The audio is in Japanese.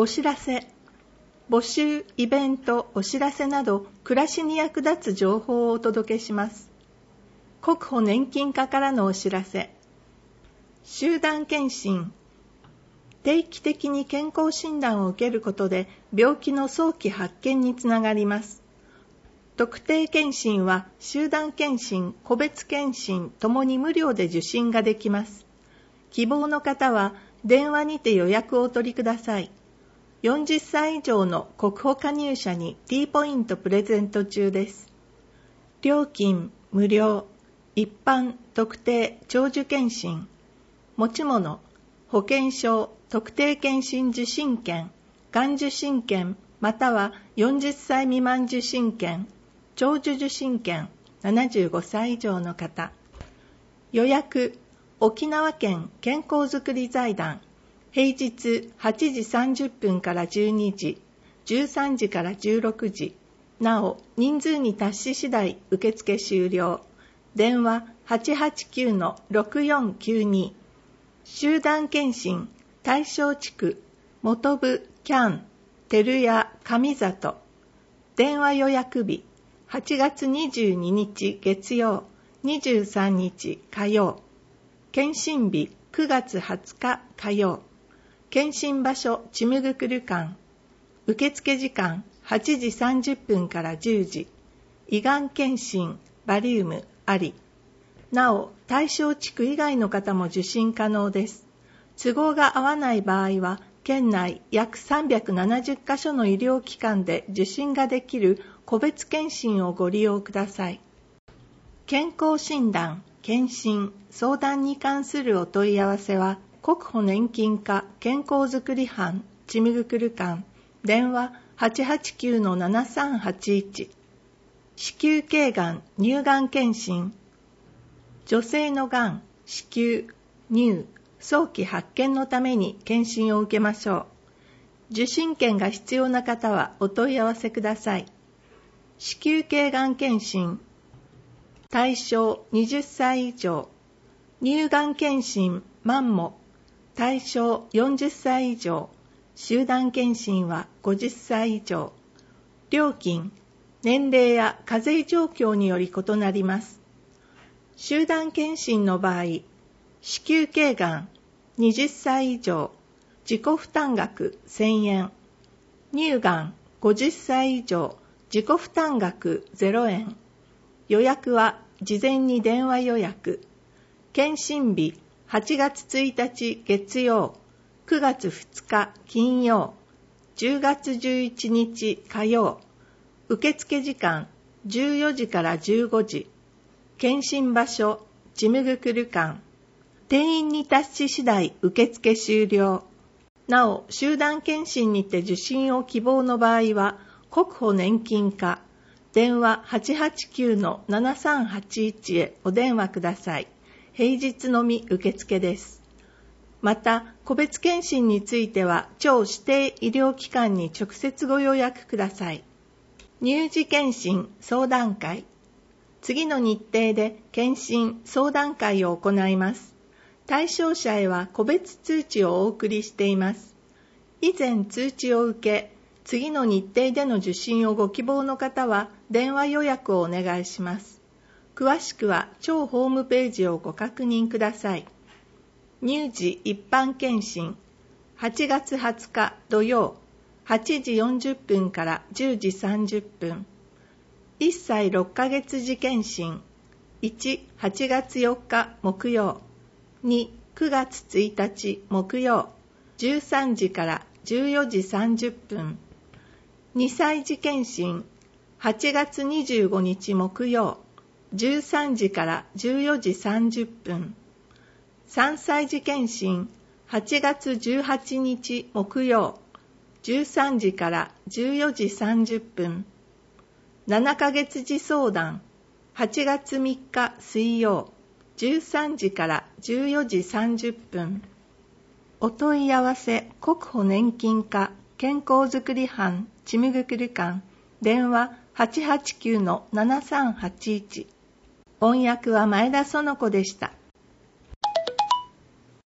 お知らせ、募集、イベント、お知らせなど暮らしに役立つ情報をお届けします。国保年金課からのお知らせ。集団検診。定期的に健康診断を受けることで病気の早期発見につながります。特定検診は集団検診、個別検診ともに無料で受診ができます。希望の方は電話にて予約をお取りください。40歳以上の国保加入者に T ポイントプレゼント中です。料金無料、一般、特定、長寿検診、持ち物、保険証、特定健診受診券、がん受診券、または40歳未満受診券、長寿受診券、75歳以上の方。予約、沖縄県健康づくり財団、平日8時30分から12時、13時から16時。なお、人数に達し次第受付終了。電話 889-6492。集団検診、大正地区、本部、キャン、照屋、上里。電話予約日、8月22日月曜、23日火曜。検診日、9月20日火曜。検診場所、ちむぐくる館。受付時間、8時30分から10時。胃がん検診、バリウムあり。なお、対象地区以外の方も受診可能です。都合が合わない場合は、県内約370カ所の医療機関で受診ができる個別検診をご利用ください。健康診断、検診、相談に関するお問い合わせは、国保年金課健康づくり班ちむぐくる館、電話 889-7381。子宮頸がん、乳がん検診。女性のがん、子宮、乳、早期発見のために検診を受けましょう。受診券が必要な方はお問い合わせください。子宮頸がん検診。対象20歳以上。乳がん検診マンモ。対象40歳以上。集団検診は50歳以上。料金、年齢や課税状況により異なります。集団検診の場合、子宮頸がん20歳以上、自己負担額1000円。乳がん50歳以上、自己負担額0円。予約は事前に電話予約。検診日8月1日月曜、9月2日金曜、10月11日火曜。受付時間14時から15時。検診場所、ちむぐくる館。定員に達し次第受付終了。なお、集団検診にて受診を希望の場合は、国保年金課、電話 889-7381 へお電話ください。平日のみ受付です。また、個別検診については、庁指定医療機関に直接ご予約ください。乳児検診相談会。次の日程で検診相談会を行います。対象者へは個別通知をお送りしています。以前通知を受け、次の日程での受診をご希望の方は電話予約をお願いします。詳しくは庁ホームページをご確認ください。乳児一般検診、8月20日土曜、8時40分から10時30分。1歳6ヶ月時検診、1、8月4日木曜、2、9月1日木曜、13時から14時30分。2歳児検診、8月25日木曜、13時から14時30分。3歳児検診、8月18日木曜、13時から14時30分。7ヶ月児相談、8月3日水曜、13時から14時30分。お問い合わせ、国保年金課健康づくり班ちむぐくる館、電話 889-7381。音訳は前田園子でした。